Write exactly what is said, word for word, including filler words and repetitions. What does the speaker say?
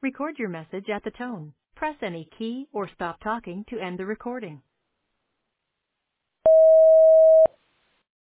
Record your message at the tone. Press any key or stop talking to end the recording.